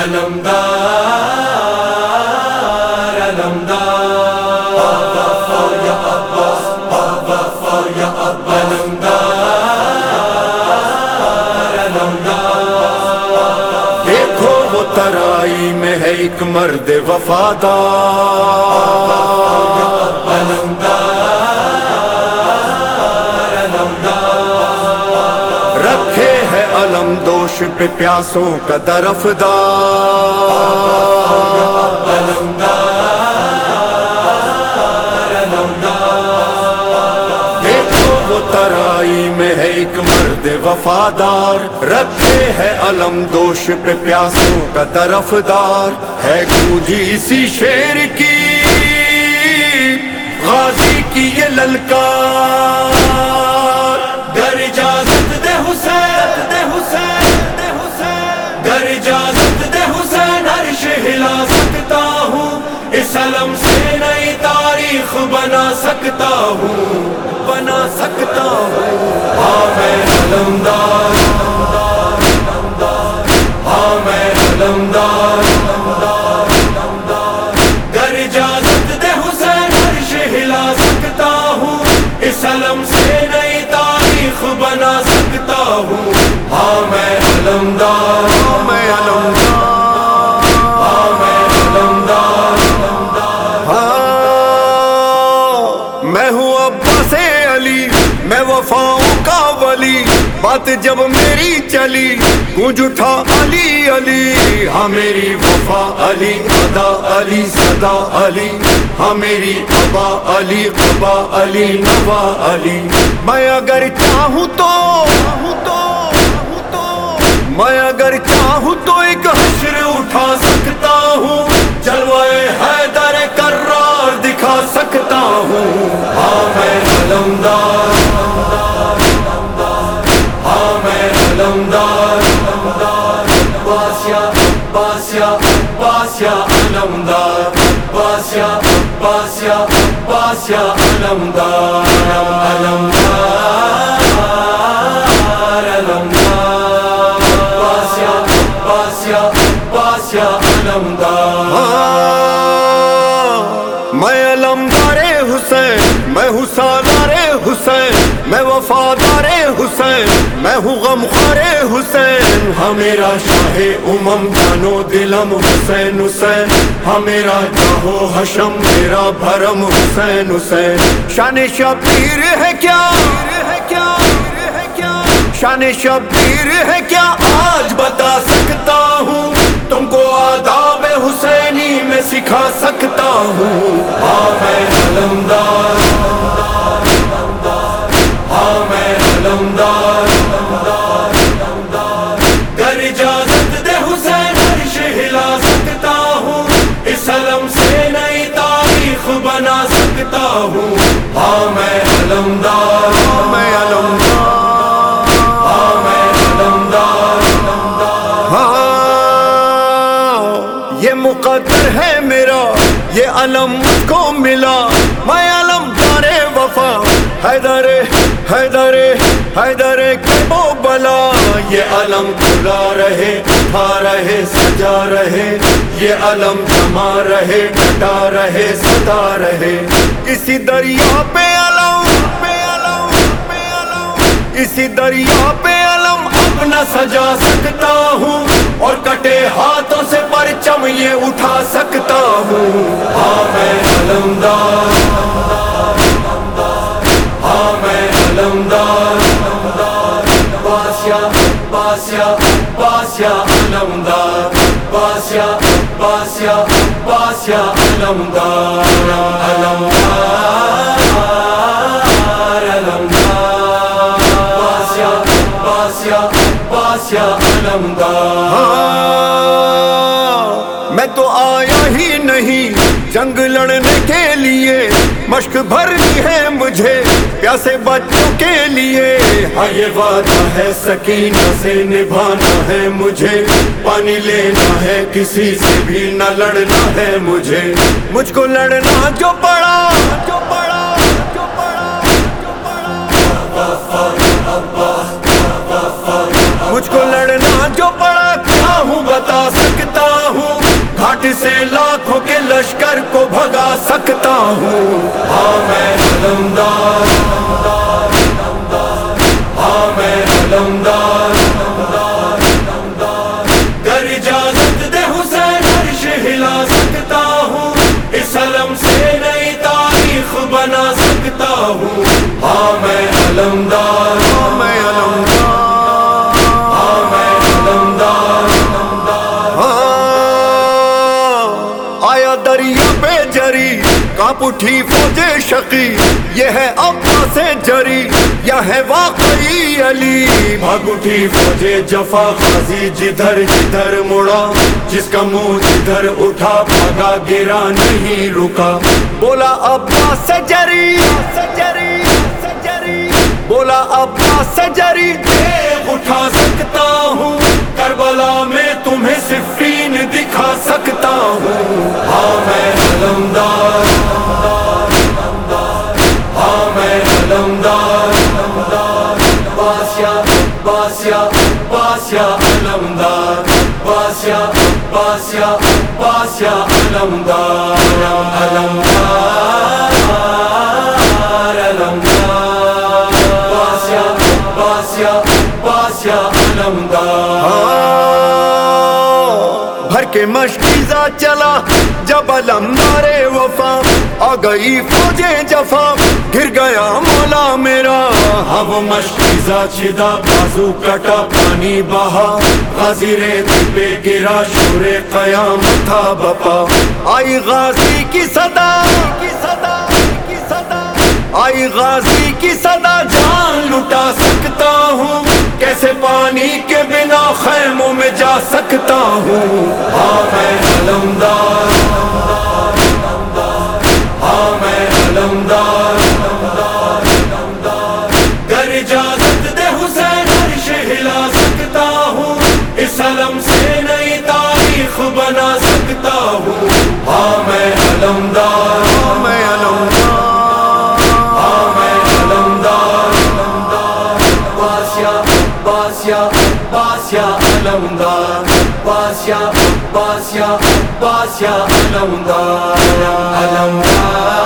علمدار علمدار یا عباس یا علمدار علمدار دیکھو وہ ترائی میں ہے ایک مرد وفادار علمدار علمدار رکھے ہے علم دوش پہ پیاسوں کا طرفدار علمدار علمدار دیکھو وہ ترائی میں ہے ایک مرد وفادار رکھے ہے علم دوش پہ پیاسوں کا طرفدار ہے گونجی اسی شیر کی غازی کی یہ للکار گر اجازت دے حسین دے حسین دے حسین گر اجازت دے حسین عرش ہلا سکتا ہوں اس علم سے نئی تاریخ بنا سکتا ہوں بنا سکتا ہوں ہاں میں علمدار ہاں میں علمدار گر اجازت دے حسین عرش ہلا سکتا ہوں اس علم سے نئی تاریخ بنا سکتا ہوں ہاں میں علمدار میں علمدار ہاں میں علمدار ہاں میں ہوں عباس علی میں وفاؤں کا ولی بات جب میری چلی گونج اٹھا علی علی ہاں میری وفا علی ادا علی صدا علی ہاں میری ابا علی قبا علی نوا علی میں اگر چاہوں تو میں اگر چاہوں تو ایک حشر اٹھا سکتا ہوں جلوہ حیدر کرار دکھا سکتا ہوں ہاں میں علمدار ہاں میں علمدار باسیا باسیا باسیا علمدار باسیا باسیا باسیا علمدار علمدار علمدار باسیا باسیا باسیا علمدار میں علمدار حسین میں ہوں سالار حسین میں وفادار حسین میں ہوں غمخوار حسین ہاں میرا شاہ امم جانو دلم حسین حسین ہاں میرا جاہو حشم میرا بھرم حسین حسین شان شبیر ہے کیا شان شبیر ہے کیا آج بتا سکتا ہوں تم کو آداب حسینی میں سکھا سکتا ہوں ہاں میں علمدار ہاں میں علمدار گر اجازت دے حسین عرش ہلا سکتا ہوں اس علم سے نئی تاریخ بنا سکتا ہوں ہاں میں علمدار میں علمدار ہاں میں علمدار ہاں یہ مقدر ہے میرا یہ علم مجھ کو ملا میں علمدار وفا حیدر حیدر حیدر کربو بلا یہ علم کھلا رہے اٹھا رہے سجا رہے یہ علم جما رہے ڈٹا رہے سدا رہے اسی دریا پہ علم اسی دریا پہ علم اپنا سجا سکتا ہوں اور کٹے ہاتھوں سے پرچم یہ اٹھا سکتا ہوں ہاں میں علمدار ہاں میں علمدار باسیا باسیا باسیا علمدار باسیا باسیا باسیا علمدار علمدار علمدار باسیا باسیا باسیا علمدار میں تو آیا ہی نہیں جنگ لڑنے کے لیے مشق بھرنی ہے مجھے پیاسے بچوں کے لیے ہاں یہ وعدہ ہے سکینہ سے نبھانا ہے مجھے پانی لینا ہے کسی سے بھی نہ لڑنا ہے مجھ کو لڑنا جو پڑا مجھ کو لڑنا جو پڑا کیا ہوں بتا سکتا قہر کو بھگا سکتا ہوں. ہاں میں علمدار، ہاں میں علمدار، گر اجازت دے حسین عرش ہلا سکتا ہوں، اس علم سے نئی تاریخ بنا سکتا ہوں. ہاں میں علمدار، میں علمدار، ہاں میں علمدار. آیا دریا پہ جری کانپ اٹھی فوج شقی، یہ ہے عباس جری یا ہے واقعی علی. بھاگ اٹھی فوج جفا غازی جدھر جدھر مڑا، جس کا منہ جدھر اٹھا بھاگا گرا نہیں رکا. بولا عباس جری، بولا عباس جری، دیکھ اٹھا سکتا ہوں، کربلا میں تمہیں صفین دکھا سکتا ہوں. ہاں میں علمدار، ہاں میں علمدار، باسیا باسیا باسیا علمدار، باسیا باسیا باسیا علمدار، علمدار علمدار، باسیا باسیا باسیا علمدار. بھر کے مشکیزہ چلا جب علمدار وفا، آ گئی فوجیں جفا، گر گیا مولا میرا. اب مشکیزہ چدا بازو کٹا پانی بہا، غازی ریت پہ گرا شور قیامت تھا بپا. آئی غازی کی صدا، آئی غازی کی صدا، جان لٹا سکتا ہوں، کیسے پانی کے بنا خیموں میں جا سکتا ہوں. ہاں میں علمدار، ہاں میں علمدار، گر اجازت دے حسین عرش ہلا سکتا ہوں، اس علم سے نئی تاریخ بنا سکتا ہوں. ہاں میں علمدار، میں علمدار، باسیا باسیا علمدار، باسیا باسیا باسیا علمدار، علمدار